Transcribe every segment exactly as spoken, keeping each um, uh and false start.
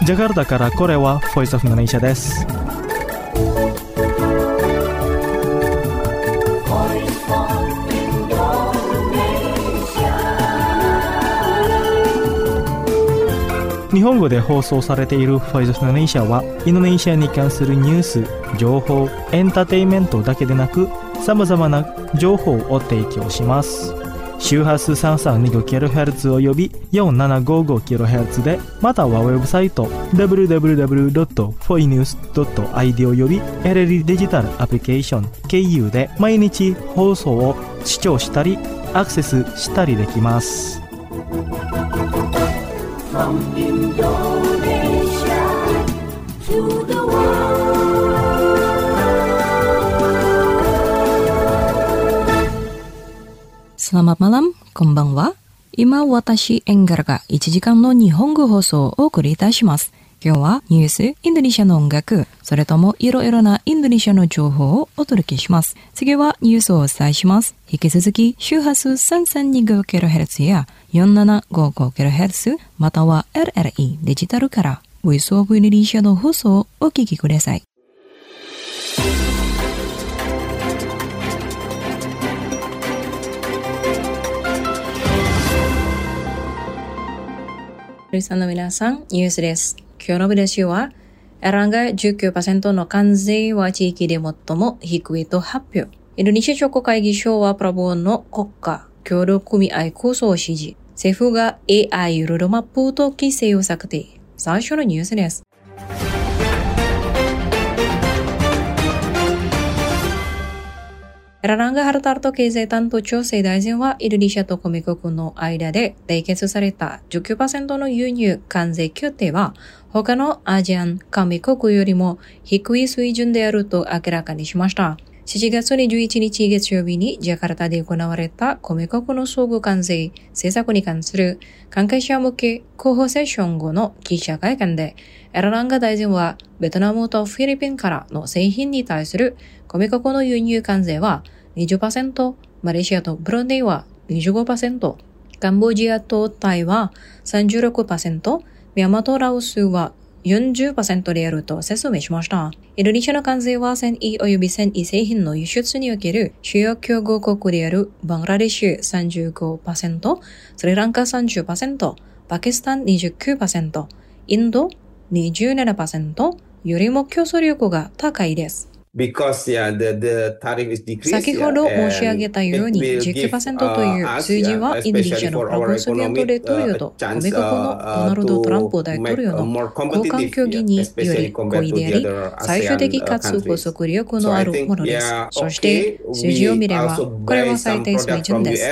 ジャカルタからこれはボイスオフマレーシアです。日本語で放送されているボイスオフマレーシアはインドネシアに関するニュース、情報、エンターテインメントだけでなくさまざまな情報を提供します。周波数 さんさんにごキロヘルツ および よんななごごキロヘルツ で、またはウェブサイト ダブリューダブリューダブリュードットフォイニュースドットアイディー および エルエル デジタルアプリケーション経由で毎日放送を視聴したりアクセスしたりできます。From Indonesia to the world. Selamat malam, konbanwa. 今私エンガルがいちじかんの日本語放送をお送りいたします。今日はニュース、インドネシアの音楽、それともいろいろなインドネシアの情報をお届けします。次はニュースをお伝えします。引き続き周波数 さんさんにごキロヘルツ や よんななごごキロヘルツ または エルエルイー デジタルからボイスオブインドネシアの放送をお聞きください。リスナーの皆さん、ニュースです。今日の見出しは、エランが じゅうきゅうパーセント の関税は地域で最も低いと発表。インドネシア商工会議所はプラボーの国家協力組合構想を支持。政府が エーアイ ロードマップと規制を策定。最初のニュースです。エラランガ・ハルタルト経済担当調整大臣はインドネシアと加盟国の間で締結された じゅうきゅうパーセント の輸入関税協定は他のアジアン加盟国よりも低い水準であると明らかにしました。しちがつにじゅういちにち月曜日にジャカルタで行われた加盟国の相互関税政策に関する関係者向け候補セッション後の記者会見で、エラランガ大臣はベトナムとフィリピンからの製品に対する加盟国の輸入関税は にじゅっパーセント、マレーシアとブルネイは にじゅうごパーセント、カンボジアとタイは さんじゅうろくパーセント、ミャンマーとラオスは よんじゅっパーセント であると説明しました。インドネシアの関税は繊維及び繊維製品の輸出における主要競合国であるバングラデシュ さんじゅうごパーセント、スリランカ さんじゅっパーセント、パキスタン にじゅうきゅうパーセント、インド にじゅうななパーセント よりも競争力が高いです。 Because, yeah, the, the tariff is decreased, 先ほど申し上げたように じゅうきゅうパーセント という数字はインドネシアのプラボスビアント大統領と加盟国のドナルド・トランプ大統領の交換協議により合意であり、最終的かつ補足力のあるものです。そして数字を見ればこれは最低水準です。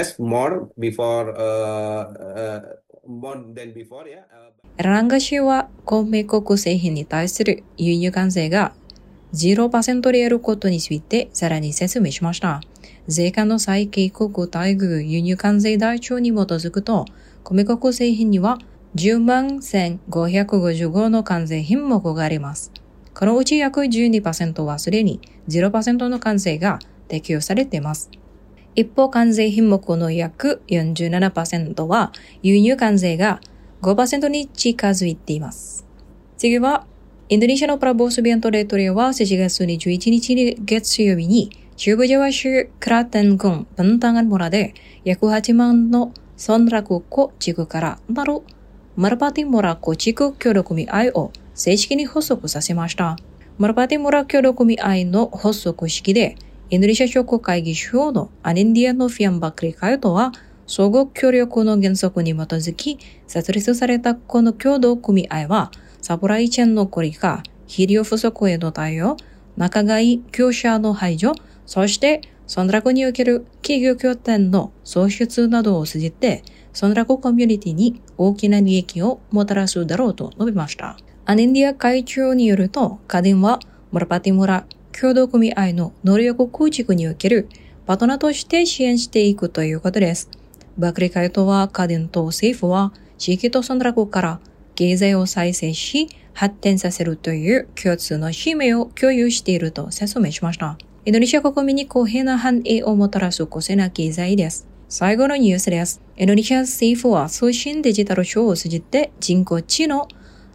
エランガ州は加盟国製品に対する輸入関税がゼロパーセント であることについてさらに説明しました。税関の最恵国待遇輸入関税台帳に基づくと、加盟国製品にはじゅうまんせんごひゃくごじゅうごの関税品目があります。このうち約 じゅうにパーセント はすでに ゼロパーセント の関税が適用されています。一方、関税品目の約 よんじゅうななパーセント は輸入関税が ごパーセント に近づいています。次は、インドネシアのプラボスビアント大統領はしちがつにじゅういちにちに月曜日に中部ジャワ州クラテン郡ブンタンガン村で約はちまんのソンラクコ地区からなるマルパティ村コ地区協力組合を正式に発足させました。マルパティ村協力組合の発足式でインドネシア商工会議所のアニンディアのフィアンバクリ会とは相互協力の原則に基づき設立されたこの協同組合はサプライチェーンの孤立化、肥料不足への対応、仲買業者の排除、そしてソンラクにおける企業拠点の創出などを通じて、ソンラクコミュニティに大きな利益をもたらすだろうと述べました。アニンディア会長によると、カディンはムラパティ村協同組合の能力構築におけるパートナーとして支援していくということです。バクリ会とはカディンと政府は地域とソンラクから経済を再生し発展させるという共通の使命を共有していると説明しました。インドネシア国民に公平な繁栄をもたらす公正な経済です。最後のニュースです。インドネシア政府は通信デジタル省を通じて人工知能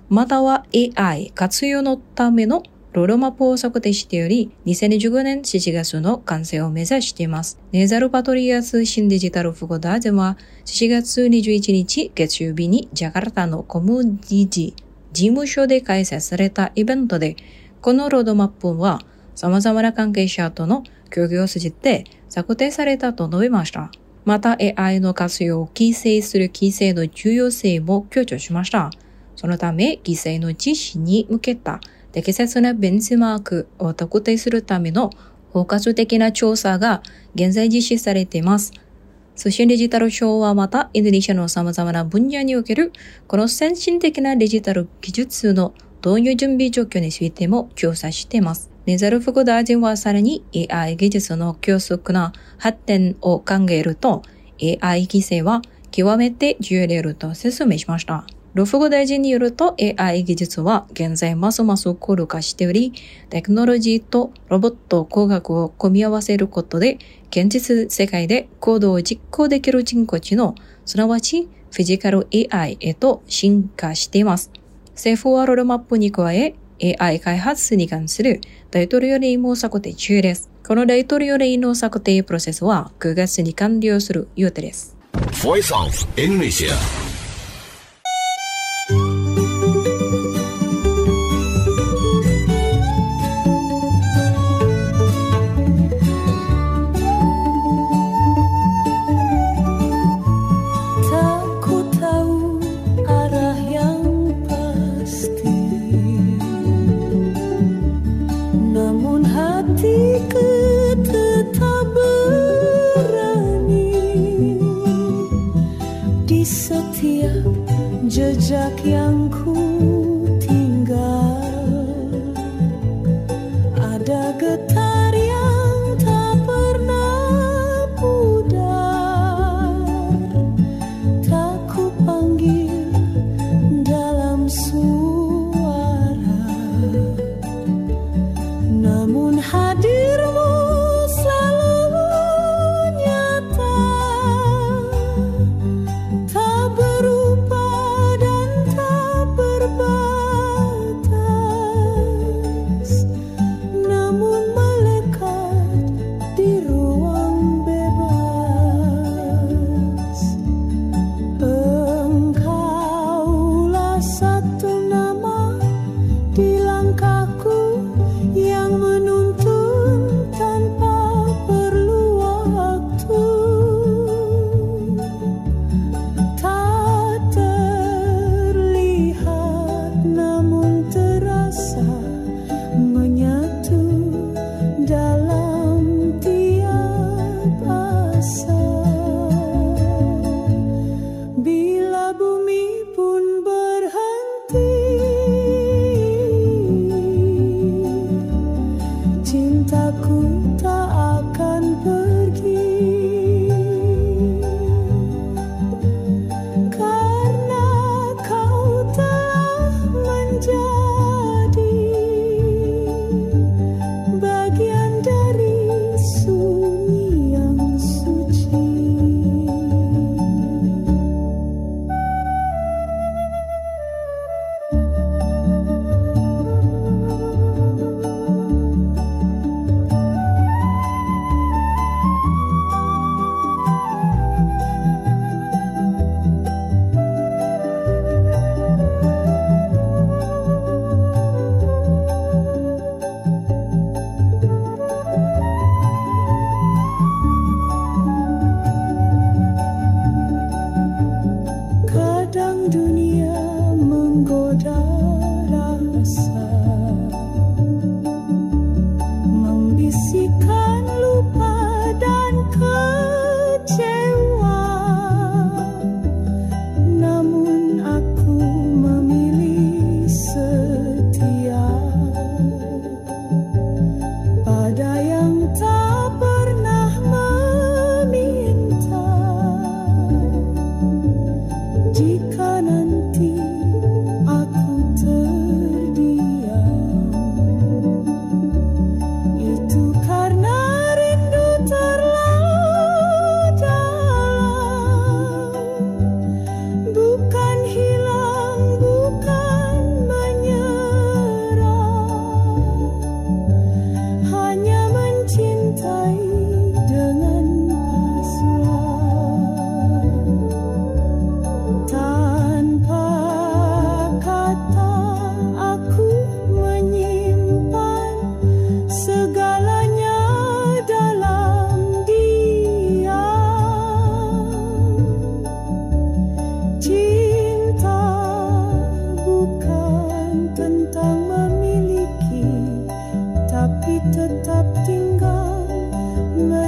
または エーアイ 活用のためのロードマップを策定しており、にせんにじゅうごねんしちがつの完成を目指しています。ネザルパトリアス新デジタル複合大臣はしちがつにじゅういちにち月曜日にジャカルタのコムディジ事務所で開催されたイベントで、このロードマップは様々な関係者との協議を通じて策定されたと述べました。また エーアイ の活用を規制する規制の重要性も強調しました。そのため、規制の実施に向けた適切なベンチマークを特定するための包括的な調査が現在実施されています。通信デジタル省はまた、インドネシアの様々な分野におけるこの先進的なデジタル技術の導入準備状況についても調査しています。ネザル副大臣はさらに エーアイ 技術の急速な発展を考えると エーアイ 規制は極めて重要であると説明しました。ロ副大臣によると エーアイ 技術は現在ますます高度化しており、テクノロジーとロボット工学を組み合わせることで現実世界で行動を実行できる人工知能、すなわちフィジカル エーアイ へと進化しています。政府はロードマップに加え、エーアイ 開発に関する大統領令も策定中です。この大統領令の策定プロセスはくがつに完了する予定です。 Voice of Indonesia Setiap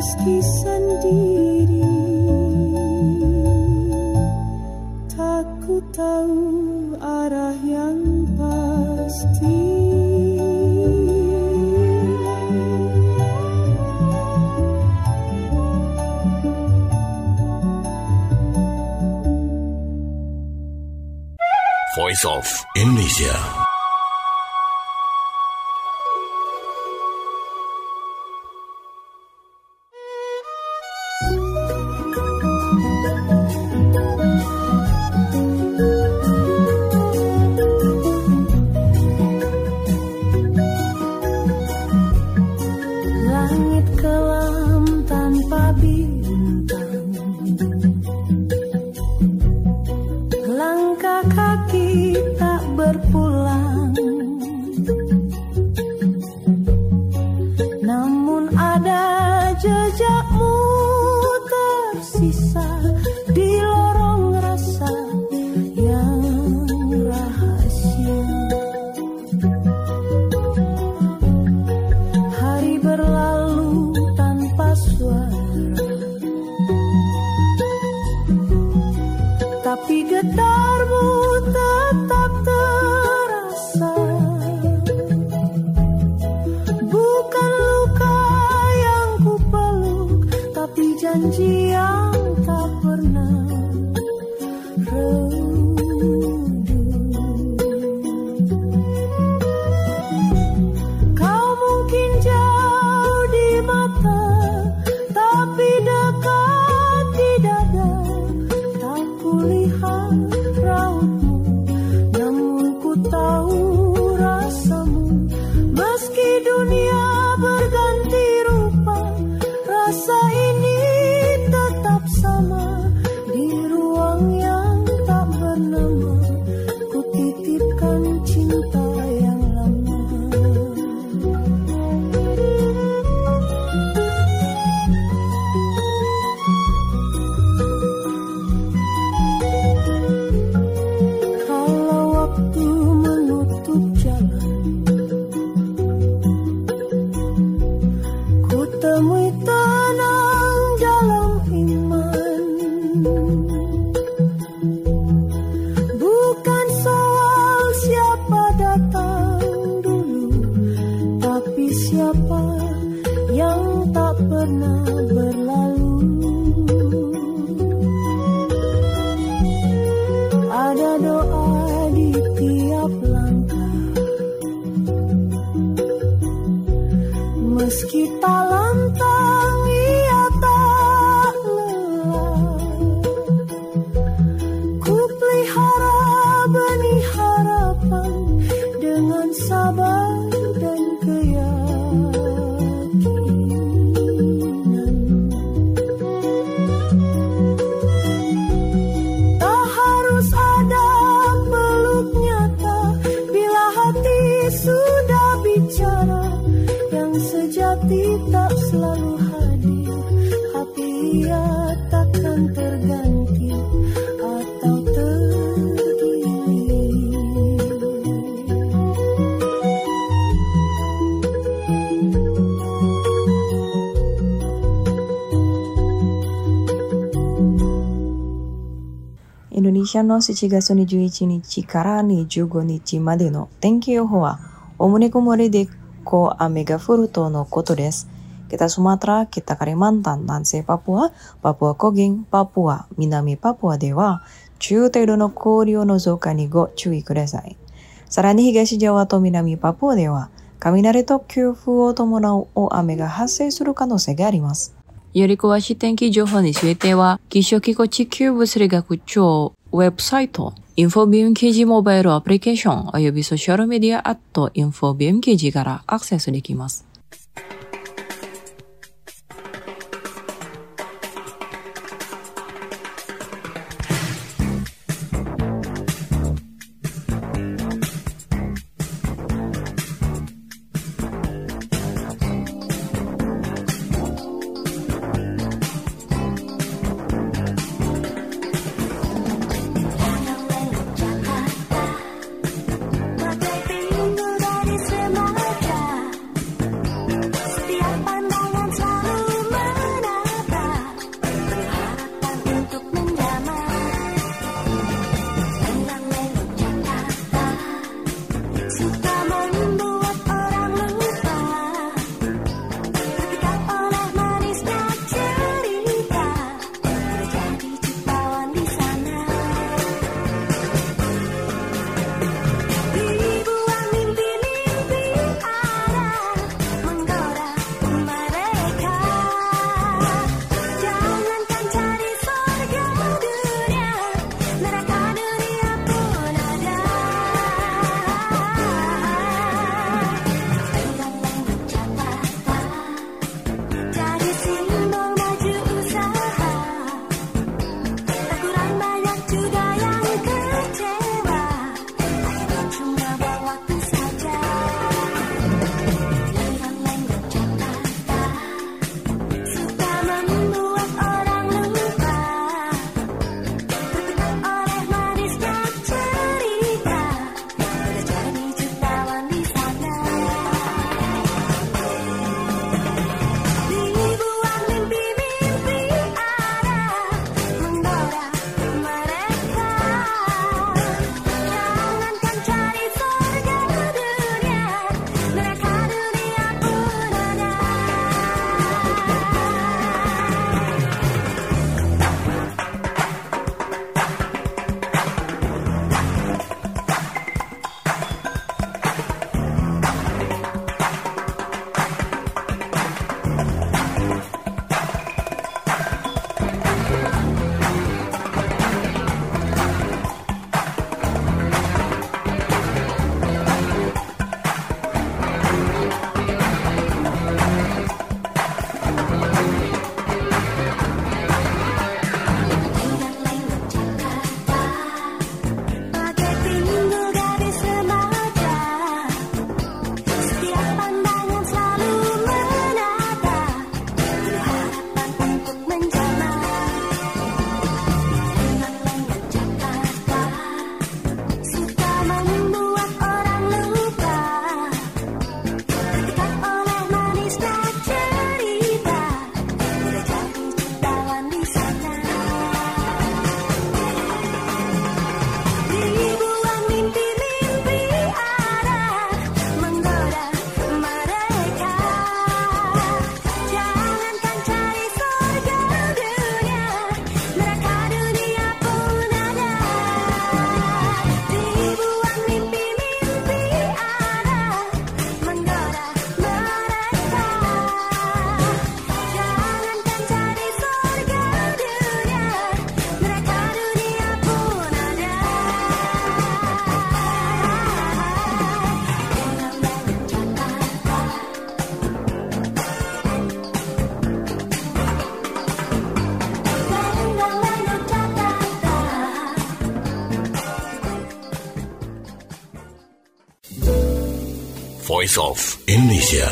meski sendiri, tak ku tahu arah yang pasti. Voice of Indonesia. Langit kelam tanpa bintang, langkah kaki tak berpulang, namun ada jejakmu tersisa di lorong rasa yang rahasia. Hari berlalu tanpa suara, tapi getarmu tetap terasa. Bukan luka yang ku peluk, tapi janji yang tak pernah redup. Kau mungkin jauh di mata, tapi dekat di dada. Tak kulihat rautmu, namun ku tahu rasamu. Meski dunia berganti rupa, rasa ini tetap sama. Di ruang yang tak bernama, ku titipkan cinta yang lama. Kalau waktu menutup jalan, ku temui tenang dalam iman. Bukan soal siapa datang dulu, tapi siapa yang tak pernah berlalu. Ada doa di tiap langkah, meski tak lantang ia tak lelah. Ku pelihara benih harapan dengan sabar dan keyakinan. Tak harus ada peluk nyata, bila hati sudah bicara. Yang sejati tak selalu hadir, hati ia takkan terganti atau tergilir. Indonesia noしちがつにじゅういちにちからにじゅうごにちまでの天気予報はおおむね曇りで雨が降るとのことです。Kita Sumatera, kita Kalimantan, Nansei Papua, Papua Koging, Papua, Minami Papua では中程度の氷の増加にご注意ください。さらに東ジャワと南パプアでは雷と強風を伴う大雨が発生する可能性があります。より詳しい天気情報については、気象機構地球物理学庁ウェブサイト、インフォビーム記事モバイルアプリケーションおよびソーシャルメディアアットインフォビーム記事からアクセスできます。 Voice of Indonesia.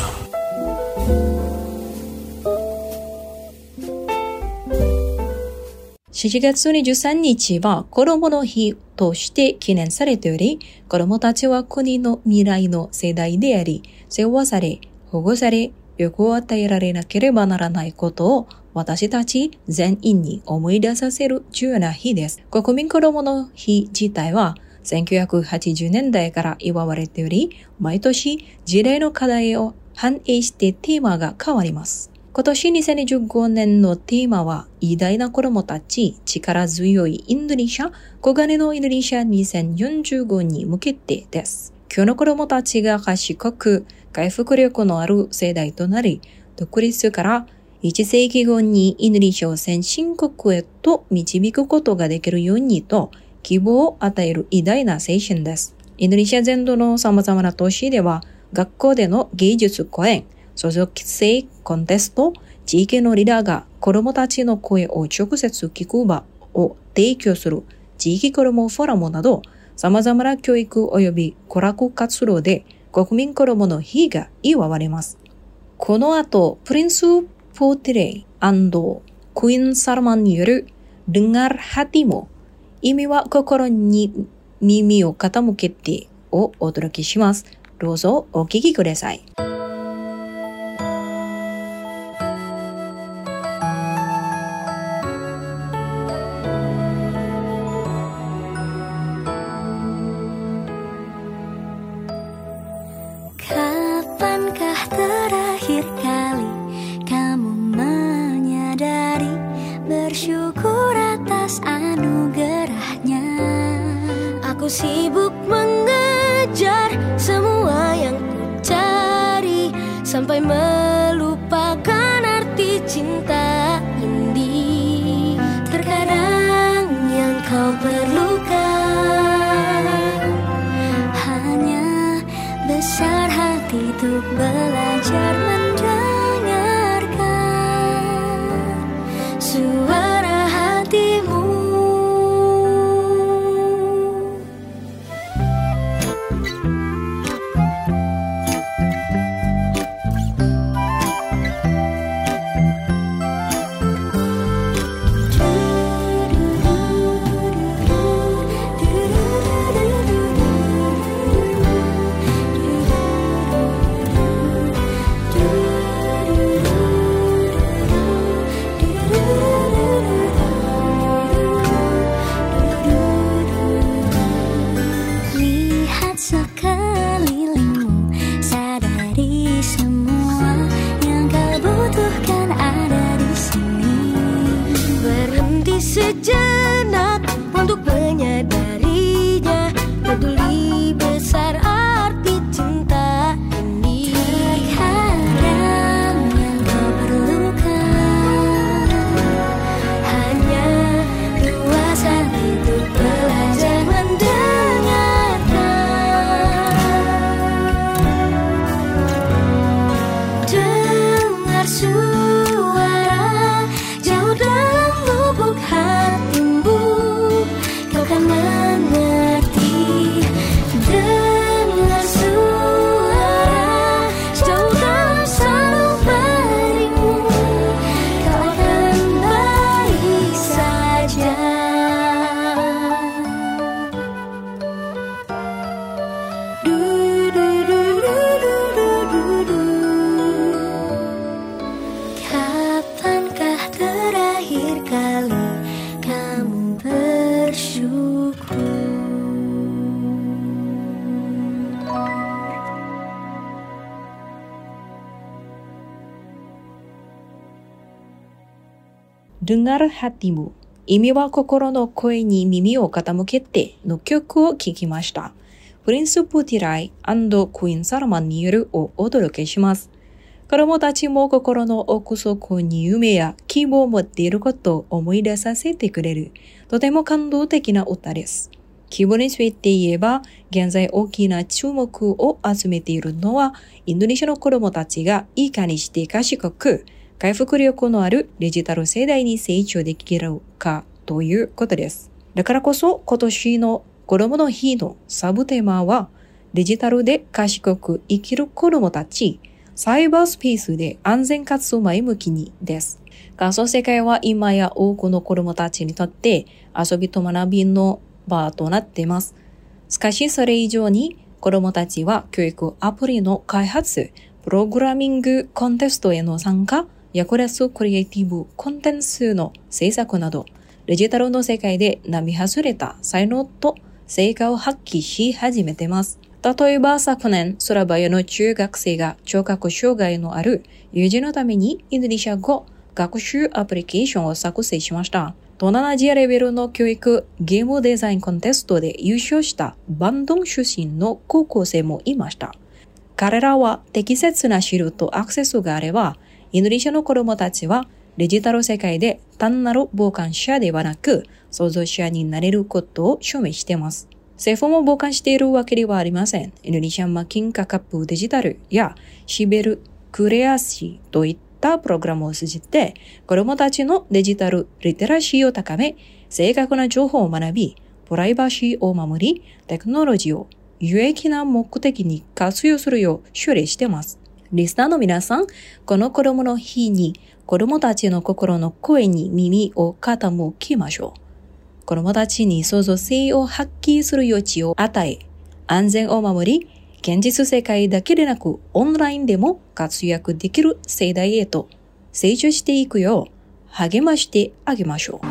しちがつにじゅうさんにちは子供の日として記念されており、子供たちは国の未来の世代であり、世話され、保護され、欲を与えられなければならないことを私たち全員に思い出させる重要な日です。国民子供の日自体はせんきゅうひゃくはちじゅうねんだいから祝われており、毎年時代の課題を反映してテーマが変わります。今年にせんにじゅうごねんのテーマは偉大な子供たち、力強いインドネシア、小金のインドネシアにせんよんじゅうごに向けてです。今日の子供たちが賢く、回復力のある世代となり、独立からいちせいきごにインドネシアを先進国へと導くことができるようにと希望を与える偉大な精神です。インドネシア全土の様々な都市では、学校での芸術公演、所属生コンテスト、地域のリーダーが子供たちの声を直接聞く場を提供する地域子供フォーラムなど、様々な教育及び娯楽活動で国民子供の日が祝われます。この後、プリンス・ポテレイ&クイーン・サルマンによるDengar Hatimu、意味は心に耳を傾けてをお届けします。どうぞお聞きください。 Kapankah terakhir kali kamu menyadari bersyukur atas anugerahnya? Aku sibuk mengejar semua yang ku cari sampai melupakan arti cinta ini. Terkadang yang kau perlukan hanya besar hati untuk belajar mendengarkan suara hatimu. Sejenak untuk menyadarinya, peduli besar arti cinta ini. Terkadang yang kau perlukan hanya luas hati untuk belajar mendengarkan. Dengar suara jauh dalam lubuk hatimu, kau kan mengerti. Dengar suara jauh dalam sanubarimu, kau akan baik saja. Du du du du du du du. Kapankah terakhir kali kamu bersyukur? Dengar Hatimu、意味は心の声に耳を傾けての曲を聴きました。プリンス・プティライ&クイーン・サルマンによるをお届けします。子供たちも心の奥底に夢や希望を持っていることを思い出させてくれる、とても感動的な歌です。希望について言えば、現在大きな注目を集めているのは、インドネシアの子供たちがいかにして賢く、回復力のあるデジタル世代に成長できるかということです。だからこそ今年の子供の日のサブテーマは、 デジタルで賢く生きる子供たち、サイバースペースで安全かつ前向きにです。仮想世界は今や多くの子供たちにとって遊びと学びの場となっています。しかしそれ以上に子供たちは教育アプリの開発、プログラミングコンテストへの参加、役立つクリエイティブコンテンツの制作など、デジタルの世界で並外れた才能と成果を発揮し始めています。例えば昨年、ソラバヤの中学生が聴覚障害のある友人のためにインドネシア語学習アプリケーションを作成しました。東南アジアレベルの教育ゲームデザインコンテストで優勝したバンドン出身の高校生もいました。彼らは適切な資料とアクセスがあれば、インドネシアの子供たちはデジタル世界で単なる傍観者ではなく創造者になれることを証明しています。政府も傍観しているわけではありません。インドネシアマキンカカップデジタルやシベルクレアシーといったプログラムを通じて子供たちのデジタルリテラシーを高め、正確な情報を学び、プライバシーを守り、テクノロジーを有益な目的に活用するよう奨励しています。リスナーの皆さん、この子供の日に子供たちの心の声に耳を傾けましょう。子供たちに創造性を発揮する余地を与え、安全を守り、現実世界だけでなくオンラインでも活躍できる世代へと成長していくよう励ましてあげましょう。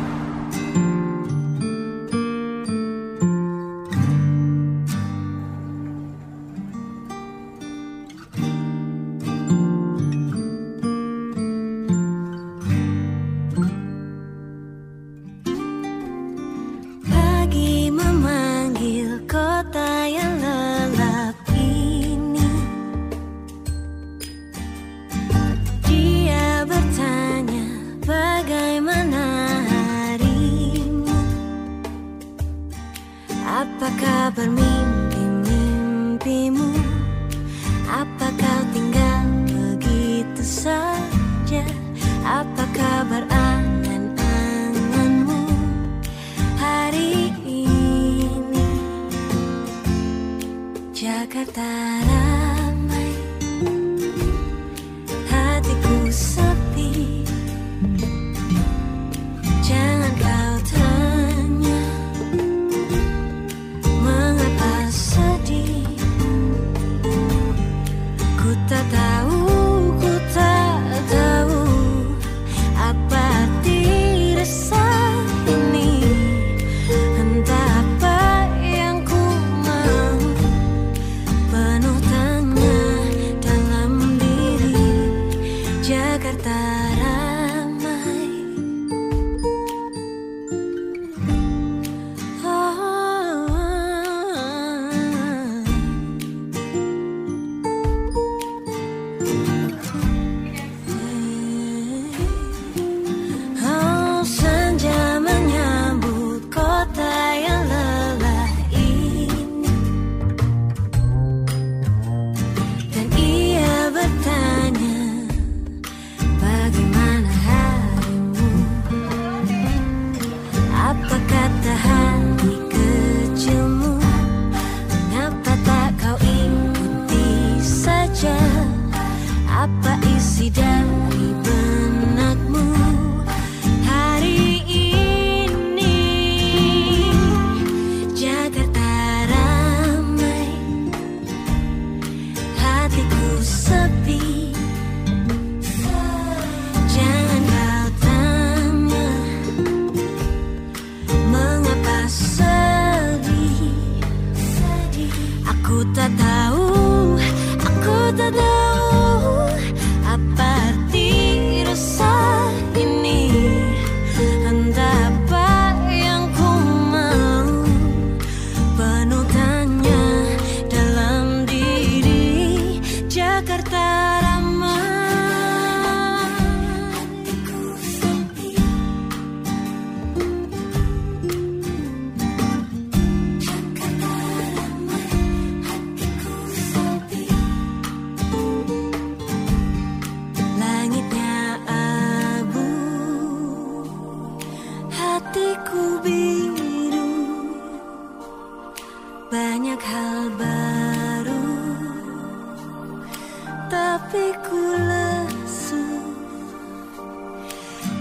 Apakah bermimpi-mimpimu? Apa kau tinggal begitu saja? Apa kabar angan-anganmu hari ini? Jakarta ramai, hatiku sepi. Jangan kau tanya mengapa sedih. Ku tak tahu, ku tak tahu apa arti resah ini. Entah apa yang ku mau, penuh tanya dalam diri. Jakarta ramai. Oh, senja menyambut kota yang lelah ini, dan ia bertanya bagaimana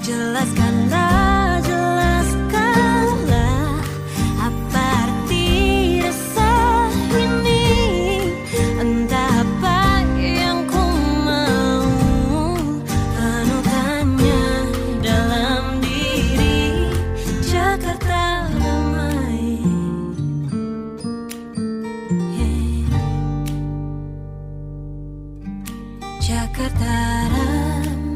Jelaskanlah, jelaskanlah apa arti rasa ini. Entah apa yang ku mau, penuh tanya dalam diri. Jakarta damai, yeah. Jakarta damai.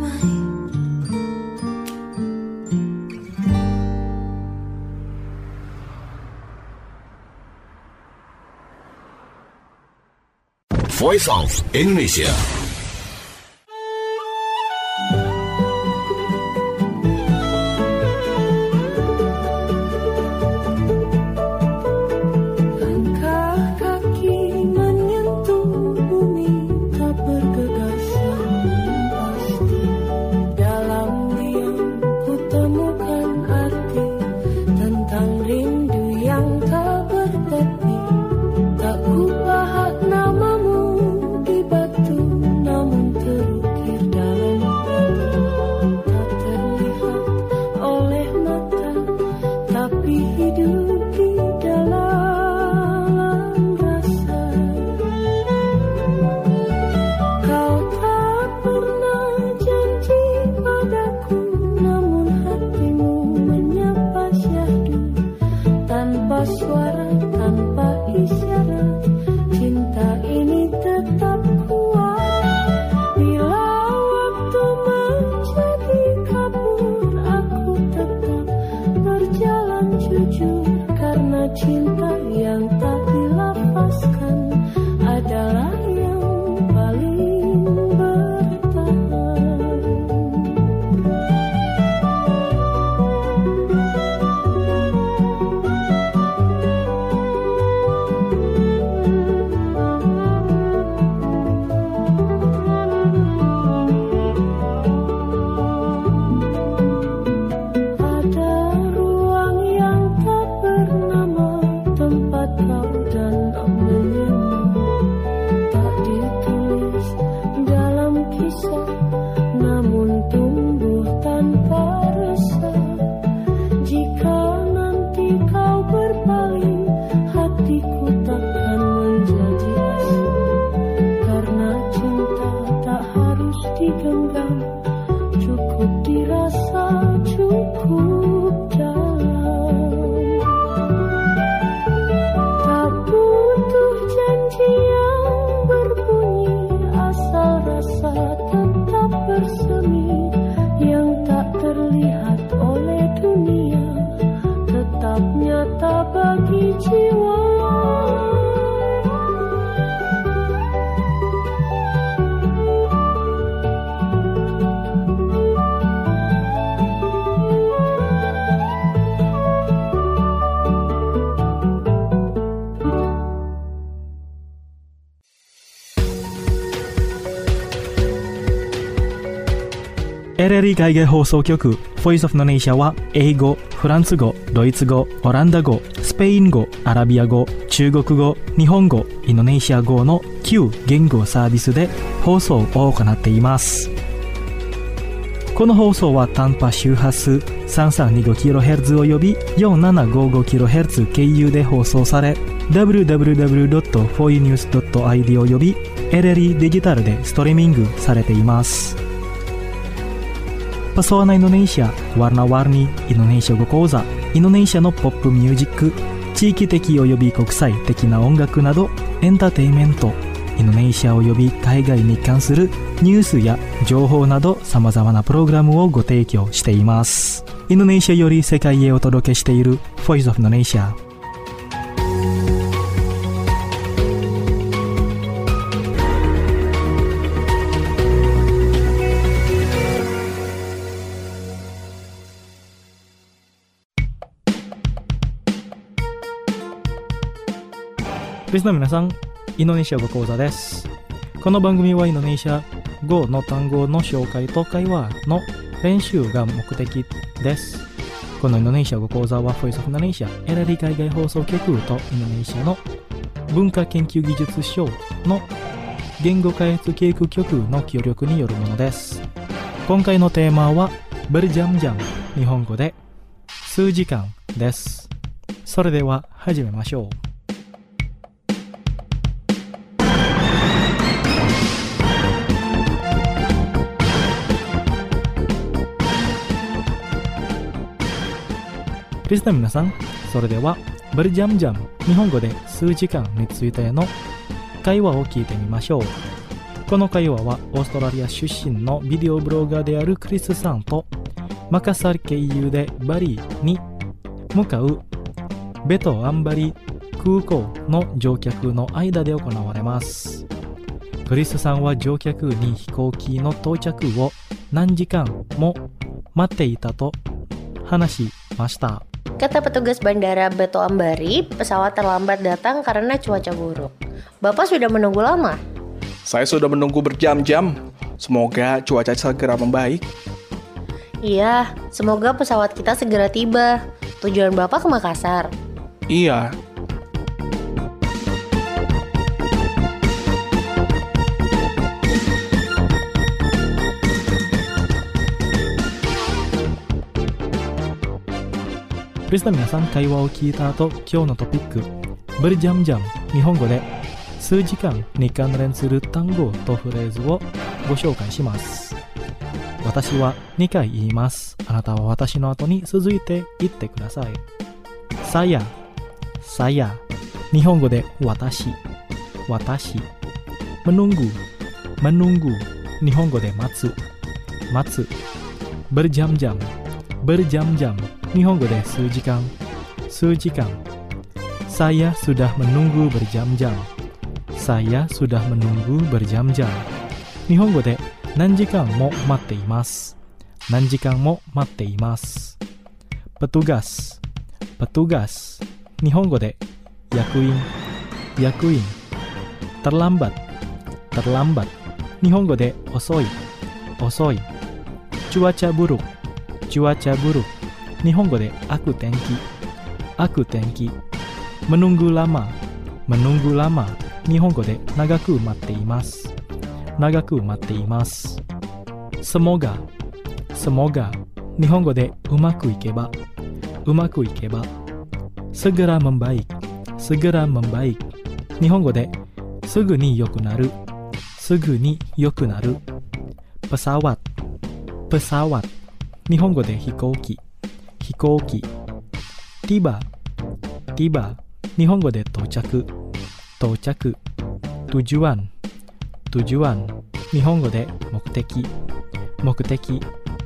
Voice of Indonesia. Langkah kaki menyentuh bumi tak bergegasan pasti. Dalam diam ku temukan arti tentang rindu yang tak bertepi. Tak ku pahat namamu di batu, namun terukir dalam hati. Tak terlihat oleh mata, tapi hidup di dalam rasa. Kau tak pernah janji padaku, namun hatimu menyapa syahdu. Tanpa suara, tanpa isyarat, cinta ini tetap kuat. Bila waktu menjadi kabur, aku tetap berjalan jujur. Karena cinta yang tak dilafazkan adalah yang paling bertahan. Ada ruang yang tak bernama, tempat kau dan menyenang. Tak ditulis dalam kisah, namun tumbuh tanpa resah. Jika nanti kau berpaling, hatiku takkan menjadi asing. Karena cinta tak harus digenggam, cukup dirasa, cukup dalam. Tak butuh janji yang berbunyi, asal rasa tetap bersemi. Yang tak terlihat oleh dunia, tetap nyata bagi jiwa. エルエルイ 海外放送局 Voice of Indonesia は英語、フランス語、ドイツ語、オランダ語、スペイン語、アラビア語、中国語、日本語、インドネシア語のきゅう言語サービスで放送を行っています。この放送は短波周波数 さんさんにごキロヘルツ 及び よんななごごキロヘルツ 経由で放送され ダブリューダブリューダブリュードットフォーユーニュースドットアイディー 及び エルエルイ デジタルでストリーミングされています。Pesona Indonesia, warna-warni Indonesia語講座、インドネシアのポップミュージック、地域的及び国際的な音楽などエンターテインメント、インドネシア及び海外に関するニュースや情報など様々なプログラムをご提供しています。インドネシアより世界へお届けしている Voice of Indonesia。リスナーの皆さん、インドネシア語講座です。この番組はインドネシア語の単語の紹介と会話の練習が目的です。このインドネシア語講座は Voice of Indonesia エルエルイ 海外放送局とインドネシアの文化研究技術省の言語開発計画局の協力によるものです。今回のテーマは berjam-jam 日本語で数時間です。それでは始めましょう。リスナーの皆さん、それではberjam-jam 日本語で数時間についての会話を聞いてみましょう。この会話はオーストラリア出身のビデオブロガーであるクリスさんとマカサル経由でバリに向かうベトアンバリ空港の乗客の間で行われます。クリスさんは乗客に飛行機の到着を何時間も待っていたと話しました。 Kata petugas bandara Beto Ambari, pesawat terlambat datang karena cuaca buruk. Bapak sudah menunggu lama? Saya sudah menunggu berjam-jam. Semoga cuaca segera membaik. Iya, semoga pesawat kita segera tiba. Tujuan Bapak ke Makassar? Iya. リスナーの皆さん、会話を聞いた後、今日のトピックberjam-jam 日本語で数時間に関連する単語とフレーズをご紹介します。私はにかい言います。あなたは私の後に続いて言ってください。saya saya 日本語で私私 menunggu menunggu 日本語で待つ待つ berjam-jam berjam-jam 日本語で数時間数時間 Saya sudah menunggu berjam-jam Saya sudah menunggu berjam-jam 日本語で何時間も待っています何時間も待っています Petugas Petugas 日本語で役員役員 Terlambat Terlambat 日本語で遅い遅い Cuaca buruk Cuaca buruk 日本語で悪天気悪天気 menunggu lama menunggu lama 日本語で長く待っています長く待っています semoga semoga 日本語でうまくいけばうまくいけば segera membaik segera membaik 日本語ですぐに良くなるすぐに良くなる pesawat pesawat 日本語で飛行機飛行機 tiba tiba 日本語で到着到着 tujuan tujuan 日本語で目的目的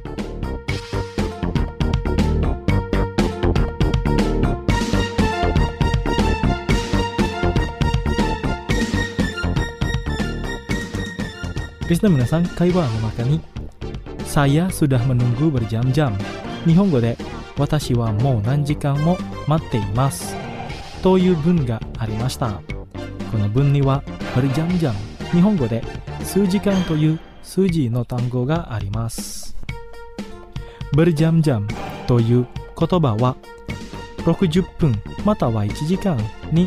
リスナーの皆さん、会話の中にSaya sudah menunggu berjam-jam 日本語で私はもう何時間も待っていますという文がありました。この文にはberjam-jam 日本語で数時間という数字の単語があります。berjam-jam という言葉はろくじゅっぷんまたはいちじかんに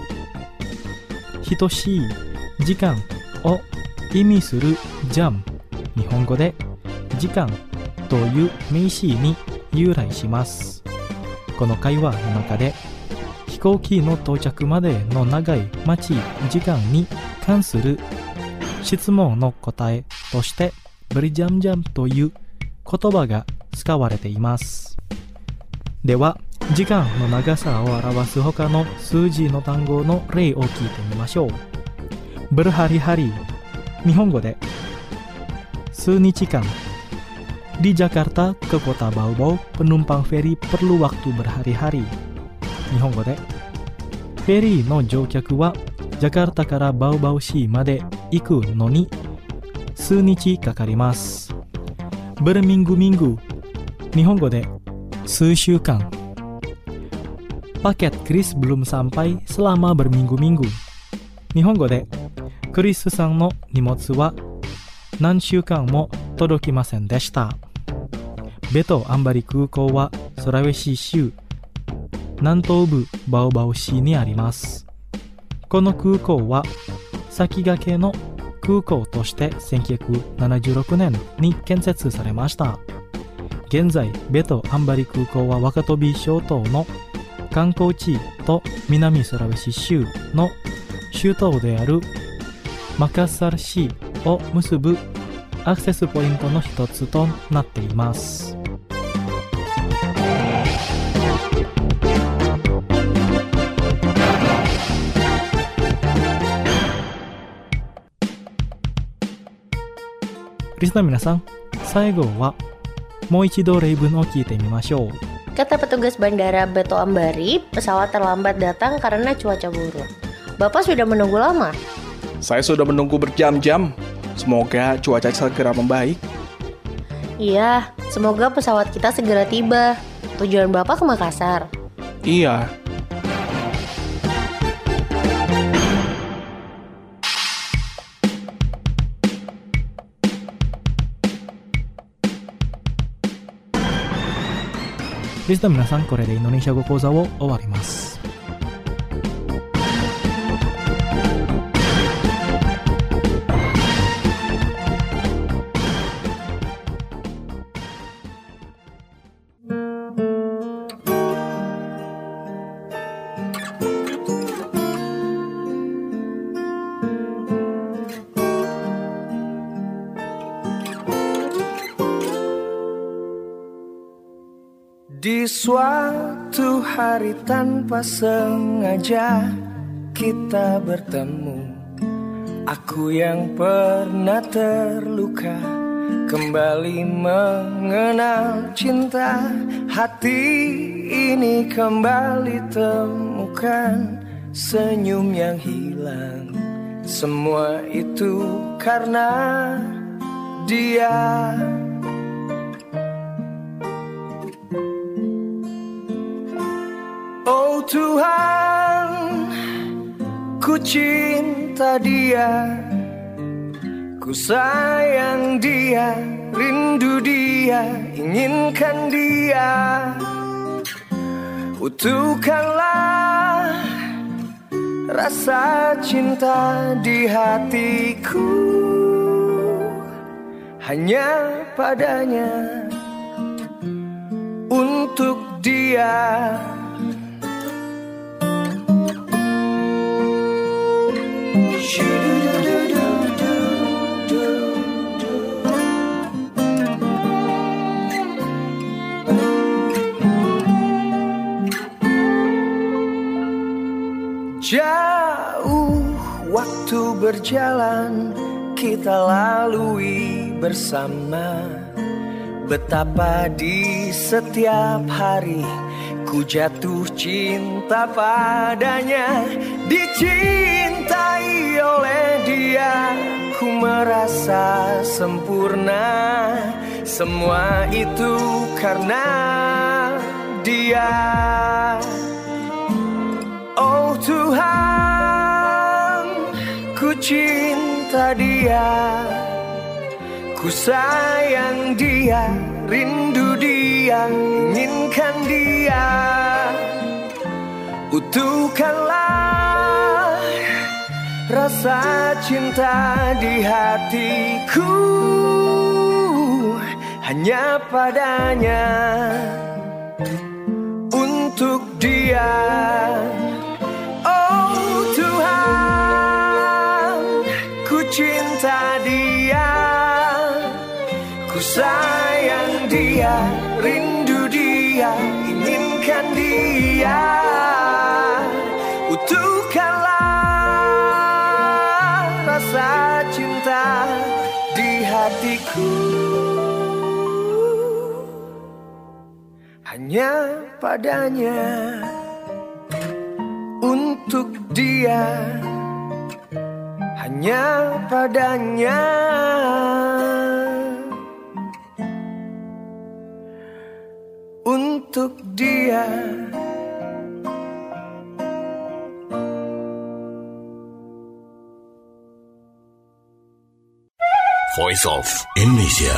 等しい時間を意味する jam 日本語で時間という名詞に由来します。この会話の中で飛行機の到着までの長い待ち時間に関する質問の答えとしてberjam-jamという言葉が使われています。では時間の長さを表す他の数字の単語の例を聞いてみましょう。berhari-hari 日本語で数日間Di Jakarta ke kota Baobab, penumpang feri perlu waktu berhari-hari. 日本語でフェリーの乗客はジャカルタからバオバオ市まで行くのに数日かかります。berminggu-minggu 日本語で数週間 Paket Chris belum sampai selama berminggu-minggu 日本語でクリスさんの荷物は何週間も届きませんでした。ベトアンバリ空港はソラウェシ州南東部バオバオ市にあります。この空港は先駆けの空港としてせんきゅうひゃくななじゅうろくねんに建設されました。 現在ベトアンバリ空港は若飛諸島の観光地と南スラベシ州の首都であるマカッサル市を結ぶアクセスポイントの一つとなっています。リスナーの皆さん、最後はもう一度例文を聞いてみましょう。 Kata petugas bandara Beto Ambari, pesawat terlambat datang karena cuaca buruk. Bapak sudah menunggu lama? Saya sudah menunggu berjam-jam. Semoga cuaca segera membaik. Iya, semoga pesawat kita segera tiba. Tujuan Bapak ke Makassar? Iya. リスナーの皆さん、これでインドネシア語講座を終わります。 Di suatu hari tanpa sengaja kita bertemu. Aku yang pernah terluka kembali mengenal cinta. Hati ini kembali temukan senyum yang hilang. Semua itu karena dia. Oh Tuhan, ku cinta dia, ku sayang dia, rindu dia, inginkan dia. Utuhkanlah rasa cinta di hatiku, hanya padanya, untuk dia. Jauh waktu berjalan kita lalui bersama. Betapa di setiap hari ku jatuh cinta padanya. Dicintai oleh dia ku merasa sempurna. Semua itu karena dia. Oh Tuhan, ku cinta dia, ku sayang dia, rindu dia, inginkan dia. Utuhkanlah rasa cinta di hatiku, hanya padanya, untuk dia. Oh Tuhan, ku cinta dia, ku sayang dia, rindu dia, inginkan dia. Utuhkanlah rasa cinta di hatiku, hanya padanya, untuk dia, hanya padanya, untuk dia. Voice of Indonesia.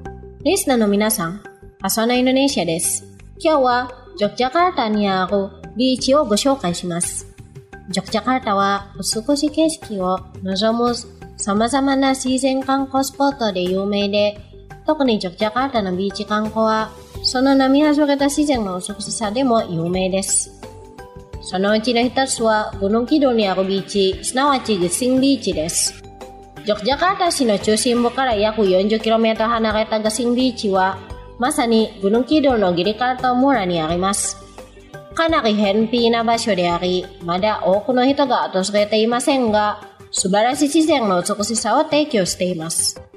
Listener no minasan, Asana Indonesia desu. Kyo wa Yogyakarta ni aru ビーチをご紹介します。ジョクジャカルタは美しい景色を望む様々な自然観光スポットで有名で、特にジョクジャカルタのビーチ観光は、その波あふれた自然の美しさでも有名です。そのうちの一つは、Gunung Kidulにあるビーチ、すなわちGesingビーチです。ジョクジャカルタ市の中心部から約よんじゅっキロメートル離れたGesingビーチは、まさにGunung Kidulのギリカルタ村にあります。かなり偏僻な場所であり、まだ多くの人が訪れていませんが、素晴らしい自然の美しさを提供しています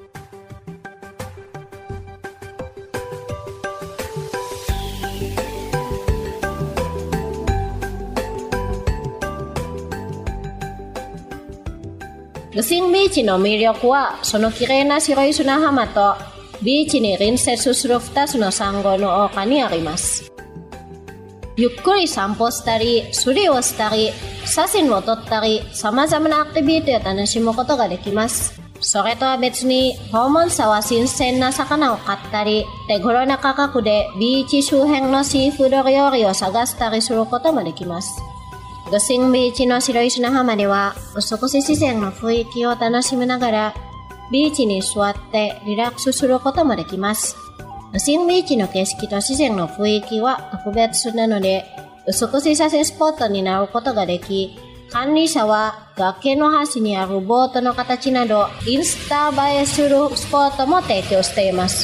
。Gesingビーチの魅力は、その綺麗な白い砂浜と、ビーチに隣接するふたつのサンゴの丘にあります。ゆっくり散歩したり、釣りをしたり、写真を撮ったり、様々なアクティビティを楽しむことができます。それとは別に、訪問者は新鮮な魚を買ったり、手頃な価格でビーチ周辺のシーフード料理を探したりすることもできます。Gesingビーチの白い砂浜では、美しい自然の雰囲気を楽しみながら、ビーチに座ってリラックスすることもできます。Gesingビーチの景色と自然の雰囲気は特別なので、美しい写真スポットになることができ、管理者は崖の端にあるボートの形など、インスタ映えするスポットも提供しています。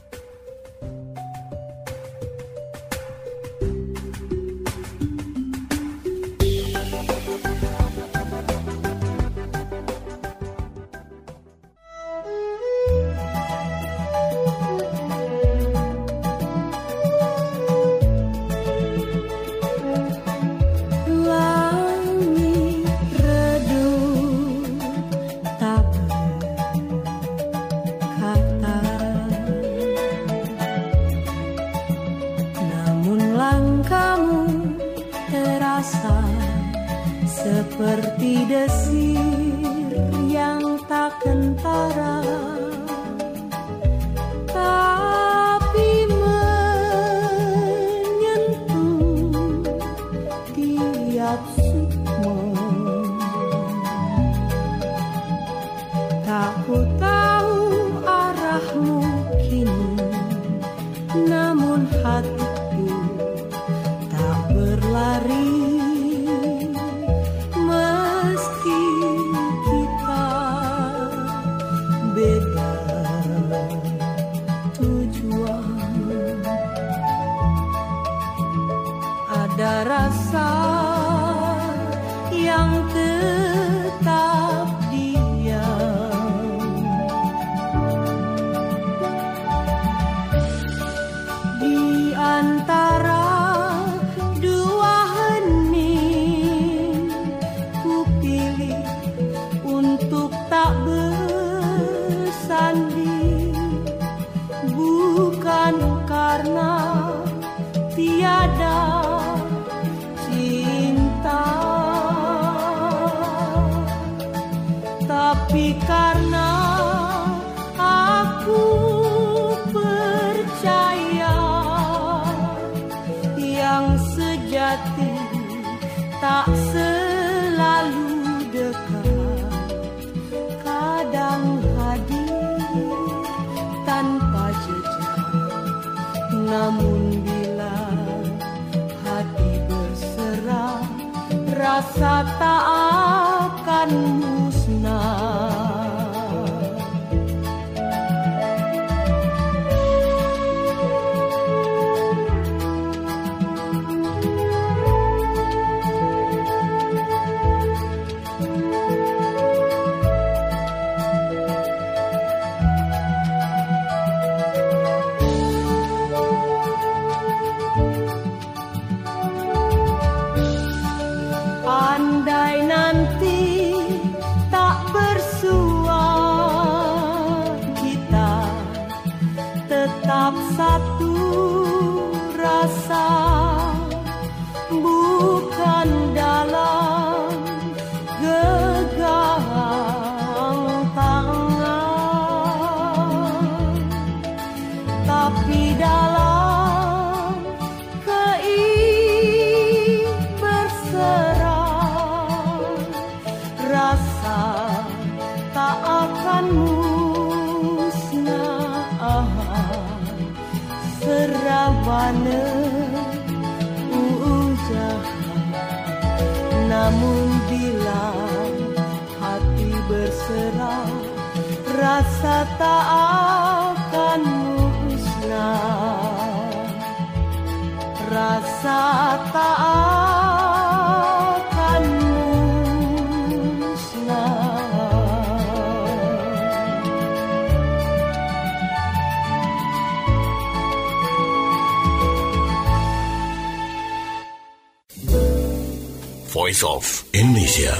Seperti desir yang tak kentara, tapi menyentuh tiap sukma. Tak ku tahu arahmu kini, namun hatiku tak berlari. Ada rasa yang tetap diam di antara dua hening. Ku pilih untuk tak bersanding, bukan karena tiada tapi karena aku percaya yang sejati tak selalu dekat, kadang hadir tanpa jejak. Namun bila hati berserah, rasa tak akan musnah. Andai nanti tak bersua, kita tetap satu rasa, bukan dalam gegang tangan, tapi dalam keinginan Namun bila hati berserah, rasa tak akan musnah, rasa tak akan musnah. Voice of Indonesia.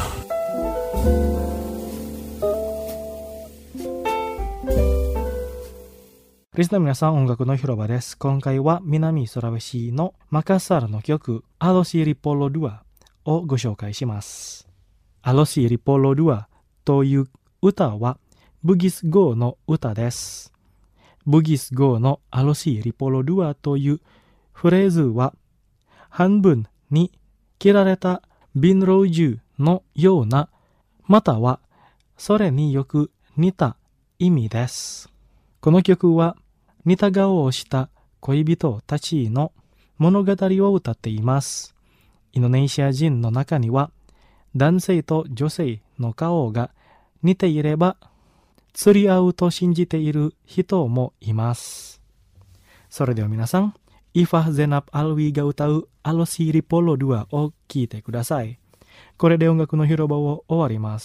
リスナーの皆さん、音楽の広場です。今回は南ソラウェシのマカサルの曲アロシリポロドゥアをご紹介します。アロシリポロドゥアという歌はブギス語の歌です。ブギス語のアロシリポロドゥアというフレーズは半分に切られたビンロウジュのような、またはそれによく似た意味です。この曲は似た顔をした恋人たちの物語を歌っています。インドネシア人の中には男性と女性の顔が似ていれば釣り合うと信じている人もいます。それでは皆さん、イファ・ゼナプ・アルウィが歌うアロシリポロドゥアを聴いてください。これで音楽の広場を終わります。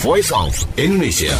Voice of Indonesia.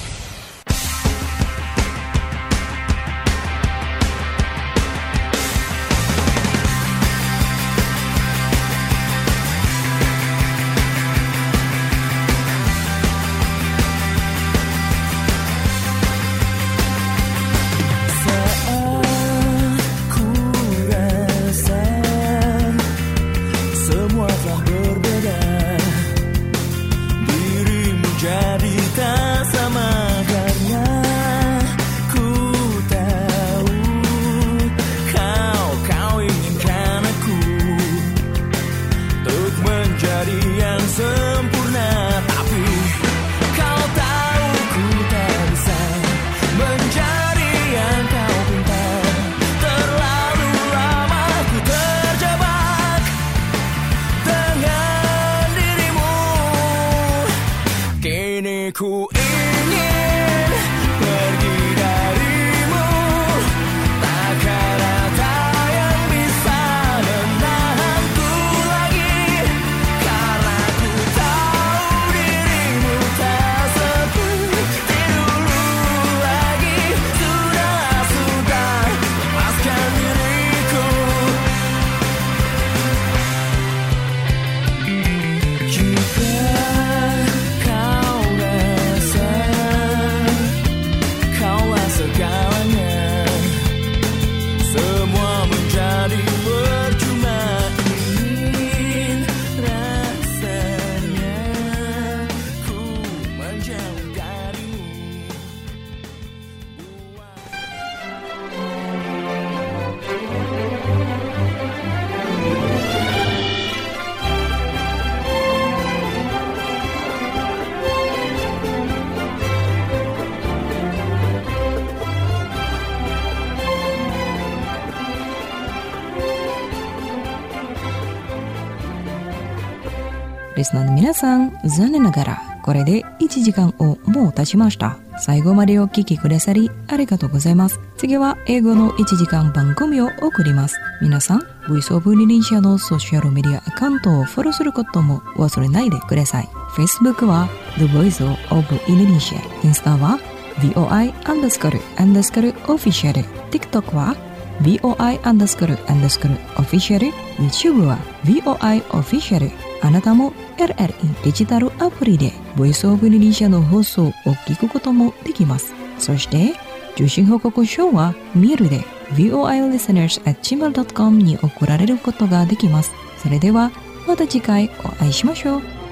Ku ingin pergi darimu, takkan ada yang bisa menahanku lagi, karena ku tahu dirimu tak seperti dulu lagi. Sudah, sudah, lepaskan diriku. Jika リスナーの皆さん、残念ながらこれでいちじかんをもう経ちました。最後までお聞きくださりありがとうございます。次は英語のいちじかん番組を送ります。皆さん、Voice of Indonesia のソーシャルメディアアカウントをフォローすることも忘れないでください。Facebook は The Voice of Indonesia、インスタは ブイオーアイ アンダースコールアンダースコールオフィシャル、TikTok は ブイオーアイ アンダースコールアンダースコールオフィシャル、YouTube は ブイオーアイ オフィシャル。あなたも エルエルイー デジタルアプリで Voice of Indonesia の放送を聞くこともできます。そして受信報告書はメールで ブイオーアイ リスナーズ アット ジーメール ドット コム に送られることができます。それではまた次回お会いしましょう。